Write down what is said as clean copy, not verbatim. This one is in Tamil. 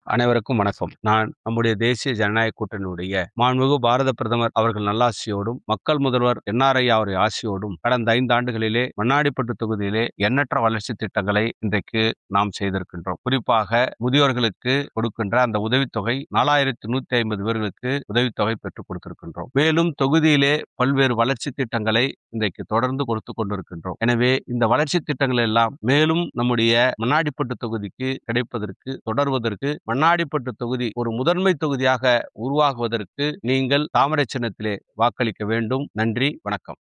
அனைவருக்கும் வணக்கம். நான் நம்முடைய தேசிய ஜனநாயக கூட்டணியுடைய மாண்புமிகு பாரத பிரதமர் அவர்கள் நல்லாசியோடும், மக்கள் முதல்வர் என்.ஆர்.ஐ. அவருடைய ஆசியோடும் கடந்த 5 ஆண்டுகளிலே மண்ணாடிப்பட்டு தொகுதியிலே எண்ணற்ற வளர்ச்சி திட்டங்களை இன்றைக்கு நாம் செய்திருக்கின்றோம். குறிப்பாக முதியோர்களுக்கு கொடுக்கின்ற அந்த உதவித்தொகை 4150 பேர்களுக்கு உதவித்தொகை பெற்றுக் கொடுத்திருக்கின்றோம். மேலும் தொகுதியிலே பல்வேறு வளர்ச்சி திட்டங்களை இன்றைக்கு தொடர்ந்து கொடுத்துக் கொண்டிருக்கின்றோம். எனவே இந்த வளர்ச்சி திட்டங்கள் எல்லாம் மேலும் நம்முடைய மண்ணாடிப்பட்டு தொகுதிக்கு கிடைப்பதற்கு தொடர்வதற்கு மண்ணாடிப்பட்டு தொகுதி ஒரு முதன்மை தொகுதியாக உருவாகுவதற்கு நீங்கள் தாமரை சின்னத்திலே வாக்களிக்க வேண்டும். நன்றி, வணக்கம்.